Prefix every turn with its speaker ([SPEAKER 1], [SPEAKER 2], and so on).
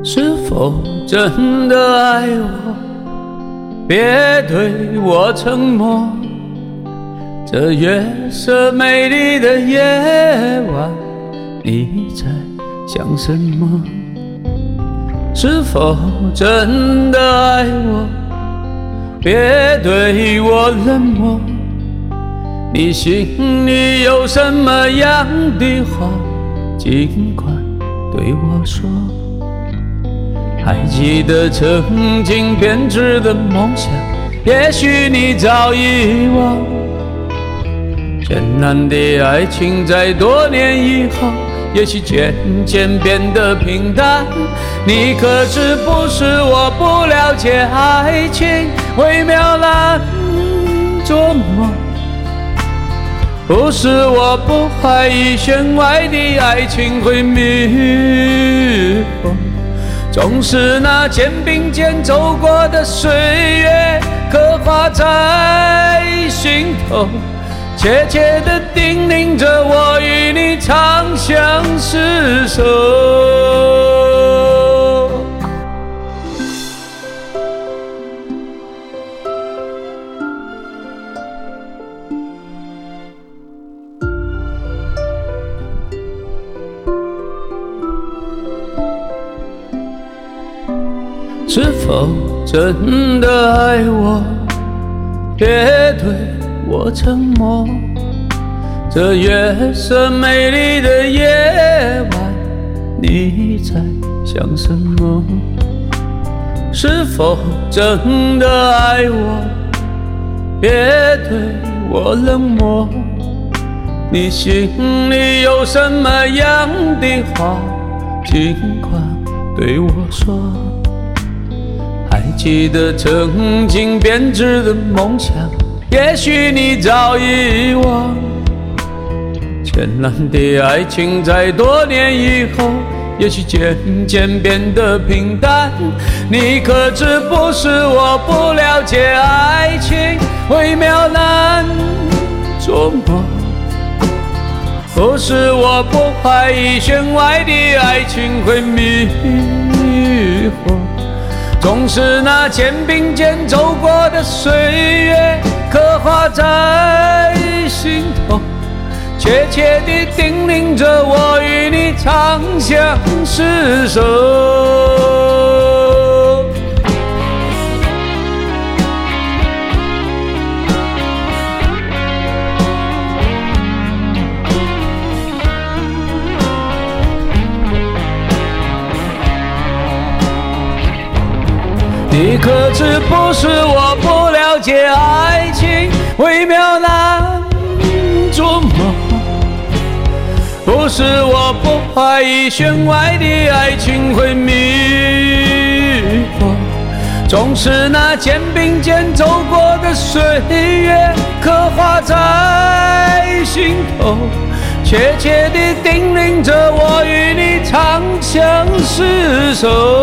[SPEAKER 1] 是否真的爱我？别对我沉默。这月色美丽的夜晚，你在想什么？是否真的爱我？别对我冷漠。你心里有什么样的话，尽管对我说。还记得曾经编织的梦想，也许你早遗忘。艰难的爱情在多年以后，也许渐渐变得平淡。你可知不是我不了解爱情微妙难琢磨，不是我不怀疑弦外的爱情会迷惑，总是那肩并肩走过的岁月刻画在心头，切切地叮咛着我与你长相厮守。是否真的爱我？别对我沉默。这月色美丽的夜晚，你在想什么？是否真的爱我？别对我冷漠。你心里有什么样的话，尽管对我说。还记得曾经编织的梦想，也许你早遗忘。艰难的爱情在多年以后，也许渐渐变得平淡。你可知不是我不了解爱情微妙难琢磨，不是我不怀疑弦外的爱情会迷惑，总是那肩并肩走过的岁月刻画在心头，切切地叮咛着我与你长相厮守。你可知不是我不了解爱情微妙难琢磨，不是我不怀疑弦外的爱情会迷惑，总是那肩并肩走过的岁月刻画在心头，切切地叮咛着我与你长相厮守。